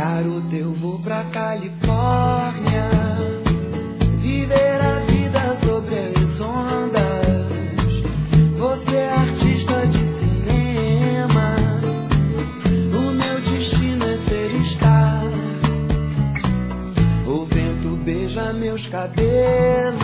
Garoto, eu vou pra Califórnia viver a vida sobre as ondas. Você é artista de cinema, o meu destino é ser estar. O vento beija meus cabelos,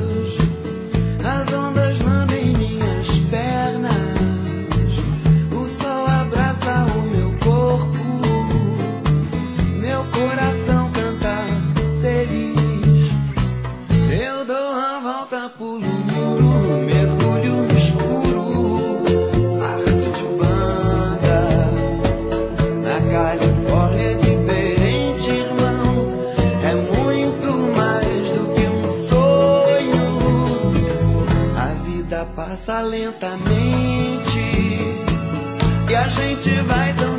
as ondas lambem minhas pernas, o sol abraça o meu corpo, meu coração canta feliz. Eu dou a volta, pulo o muro, mergulho no escuro, sarto de banda. Na Califórnia é diferente, irmão, é muito mais do que um sonho. A vida passa lentamente e a gente vai tão